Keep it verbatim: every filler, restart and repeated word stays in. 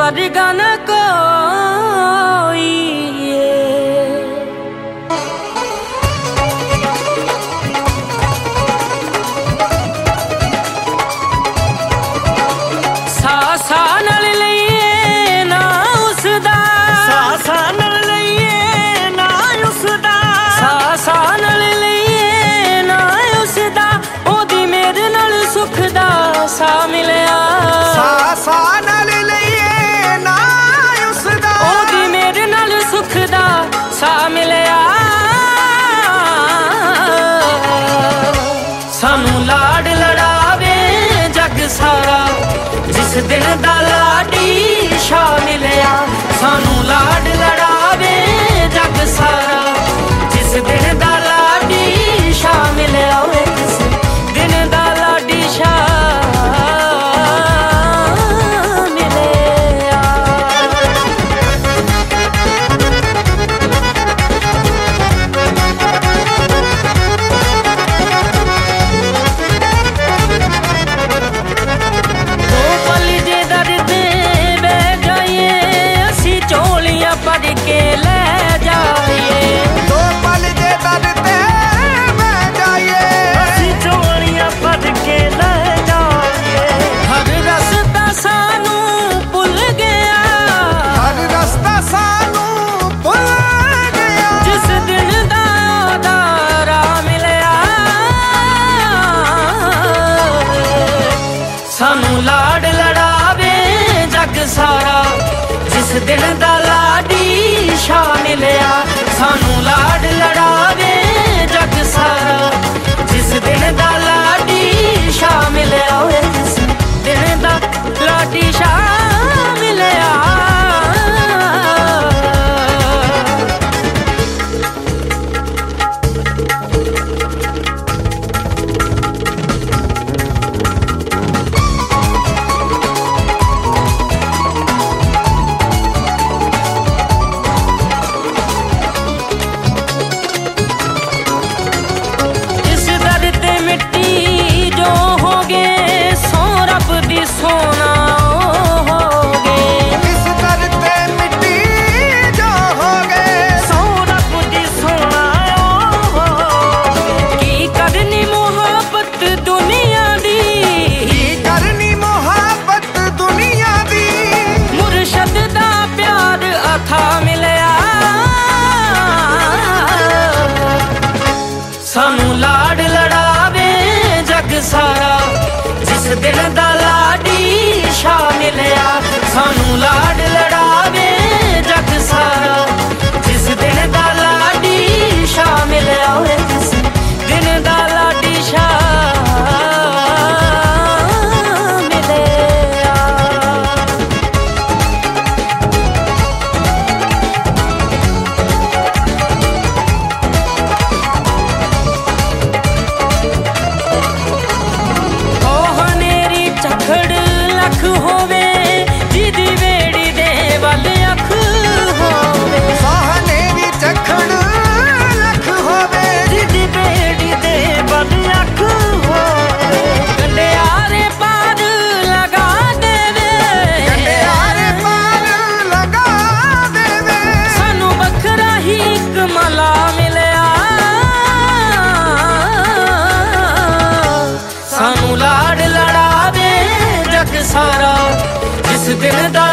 वर्गा न कोई सासा नाल लईए ना उसदा सासा नाल लईए ना उसदा सासा नाल लईए ना उसदा ओदी मेरे नाल सुख दा सा मिलिया सासा नाल लईए ना उसदा ओदी मेरे नाल सुख दा सा मिलिया सानू लाड लड़ावे जग सारा जिस दिन दा लाडी शा मिलिया सानू लाड लड़ावे जग सारा जिस दिन दा लाडी शा मिलिया जिस दिन दा लाडी शा मिलिया। दो पल जे दर्दे बह जाइए असी चोलियां पढ़ के ले जाइए दो पल जे दर्दे बह जाइए असी चोलियां पढ़ के ले जाइए हर रस्ता सानू भुल गया हर रस्ता सानू भुल गया जिस दिन दा दारा मिलिया सानू लाड लड़ावे जग सारा जिस दिन दा लाडी शा मिलिया सानू लाड लड़ावे जग सारा जिस दिन दा लाडी शा मिलिया जिस दिन दा लाडी शा मिलिया। इस दर ते मिट्टी जो होगे सो रब दी सोना होगे इस दर ते मिट्टी जो होगे सो रब दी सोना होगे की करनी मोहब्बत दुनिया दी की करनी मोहब्बत दुनिया दी मुर्शद दा प्यार अथा मिलिया सानू लाड लड़ावे जग सारा जिस दिन दा लाडी शा मिलिया सानू लाड लड़ावे जग सारा जिस दिन दा लाडी शा मिलिया जिस दिन दा लाडी शा मिलिया। ओ हनेरी झखड़ लख होवे जिदी वेड़ी दे वल अख होवे हनेरी झखड़ लख होवे जिदी वेड़ी दे वल अख होवे गंडियारे पार लगा देवे गंडियारे पार लगा देवे सानू बखरा ही कमला मिलिया सानू लाड लड़ावे जग सारा जिस दिन दा